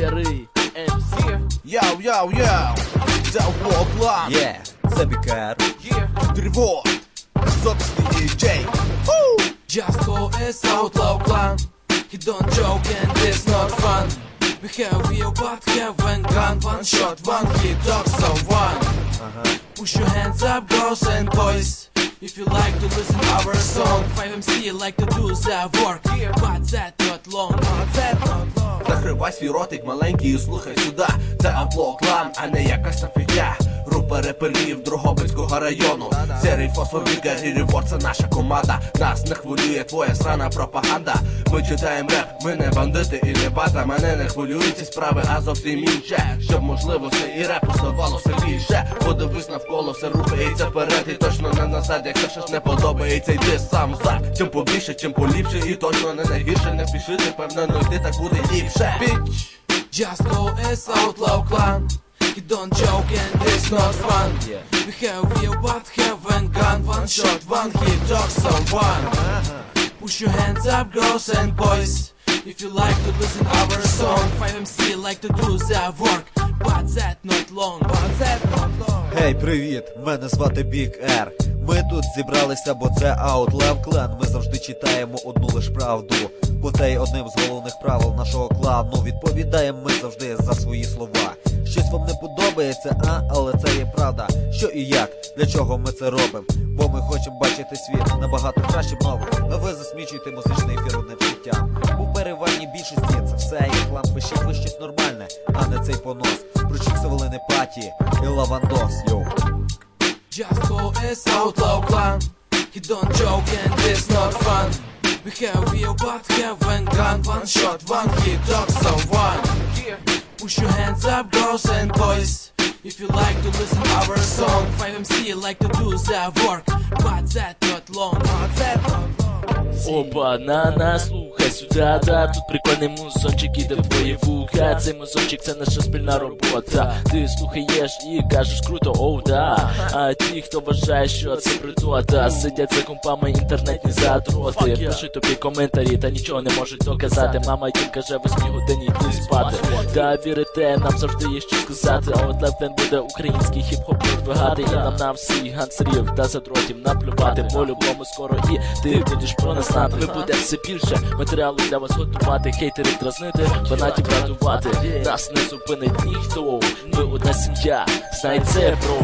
Серий МС. Йоу, це Outlaw Clan. Це Бікер. Тривог, совісний діджей. Jasko is Outlaw Clan. He don't joke and it's not fun. We have real but haven't gun. One shot, one hit, dogs of one. Push your hands up, girls and boys. If you like to listen our song, 5MC like to do the work. But that not long. Закривай свій ротик маленький і слухай сюди. Це Outlaw Clan, а не якась нафігня. Група реперів Дрогобицького району. Серий фосфор, Бікер і Реворд, це наша команда. Нас не хвилює твоя срана пропаганда. Ми читаємо реп, ми не бандити і не бата. Мене не хвилюють ці справи, а зовсім інше. Щоб можливостей і репу ставалося більше. Подивись навколо, все рухається вперед. І точно не назад, якщо щось не подобається, йди сам за. Чим побільше, чим поліпше, і точно не найгірше. Не спішити, впевнено йти, так буде ліпше. Jasko is Outlaw Clan. You don't joke and it's not fun. We have real but haven't gun. One shot, one hit, dogs of one. Push your hands up, girls and boys. If you like to listen our song, 5MC like to do the work. But that not long. Гей, привіт, мене звати Бік Р. Ми тут зібралися, бо це Outlaw Clan. Ми завжди читаємо одну лиш правду, бо це є одним з головних правил нашого клану. Відповідаємо ми завжди за свої слова. Щось вам не подобається, але це є правда. Що і як, для чого ми це робимо? Бо ми хочемо бачити світ набагато кращим новим. А ви засмічуєте музичний ефір одним життям. У переважній більшості це все є клан. Пишіть ви щось нормальне, а не цей понос. Про Чіксовелини Паті і Лавандос, йоу. Jasko is Outlaw Clan. He don't joke and it's not fun. We have real but haven't gun. One shot, one hit, dogs of one. Push your hands up, girls and boys. If you like to listen our song, 5MC like to do the work. But that not long. Опа, слухай сюди, тут прикольний музончик іде в твої вуха. Цей музончик це наша спільна робота. Ти слухаєш і кажеш круто, оу да. А ті, хто вважає, що це придота, сидять за компами інтернетні задроти. Пишуть тобі коментарі, та нічого не можуть доказати. Мама їм каже, 8 годині йди спати. Та вірите, нам завжди є що сказати. А от Левен буде український хіп-хоп продвигати. І нам на всіх гансерів та задротів наплювати. По-любому скоро і ти будеш про нас знати. Ми буде все більше матеріалу для вас готувати. Хейтерів дразнити, фанатів радувати. Нас не зупинить ніхто. Ми одна сім'я, знай це, бро.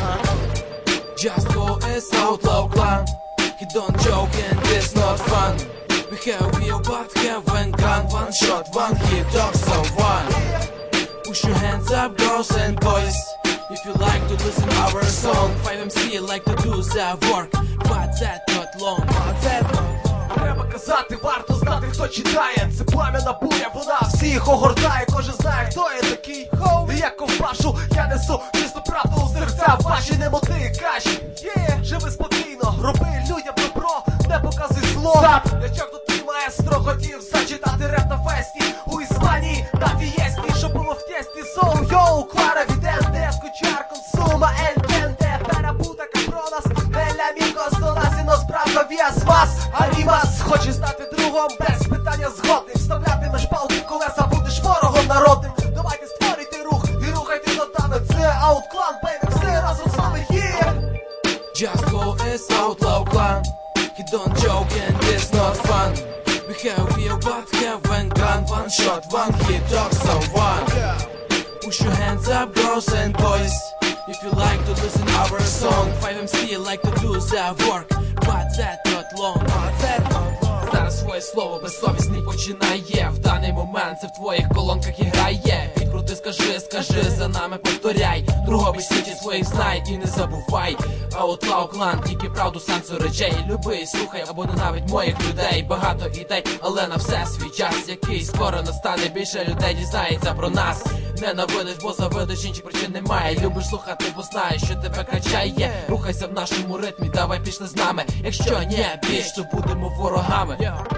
Jasko is Outlaw Clan. He don't joke and it's not fun. We have real but haven't gun. One shot, one hit, dogs of one. Push your hands up, girls and boys. If you like to listen our song, 5MC like to do the work. But that not long. Треба казати, варто знати, хто читає. Це плам'яна буря, вона всіх огортає. Кожен знає, хто я такий. І як ковбашу я несу чисту правду у серця ваші, не моти каші. Живи спокійно, роби людям добро, не показуй зло. Лячок тут ти, маестро, хотів зачитати реп на фесті у Іспанії на фієсті, що було в тесті. Йоу, клара віденте, скучар, консума, ентенте, перапута кабронас, еля мікос, до нас і нос правда в'яз вас. Арімас, хочеш стати другом, без питання згодний. Вставлятимеш палки в колеса, будеш ворогом народним. Давайте створюйте рух і рухайте нотами. Це Outclan, бейбі, все разом з нами є. Jasko is Outlaw Clan. He don't joke and it's not fun. We have real but haven't gun. One shot, one hit, dogs of one. Push your hands up, girls and boys. If you like to listen our song, 5MC like to do the work. But that not long. Зараз своє слово безсовісний починає. В даний момент це в твоїх колонках і грає. Підкрути, скажи, за нами повторяй. Другобич сіті своїх знай і не забувай. Outlaw Clan, тільки правду сенсу речей. Люби, слухай або ненавидь моїх людей. Багато ідей, але на все свій час, який скоро настане. Більше людей дізнається про нас. Ненавидиш, бо завидиш, інших причин немає. Любиш слухати, бо знаєш, що тебе качає. Рухайся в нашому ритмі, давай пішли з нами. Якщо не більш, то будемо ворогами.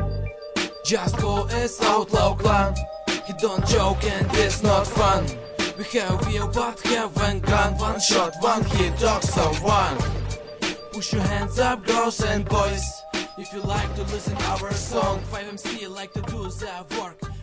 Jasko is Outlaw Clan. He don't joke and it's not fun. We have real but haven't gun. One shot, one hit, dogs of one. Push your hands up, girls and boys. If you like to listen our song, 5MC like to do the work.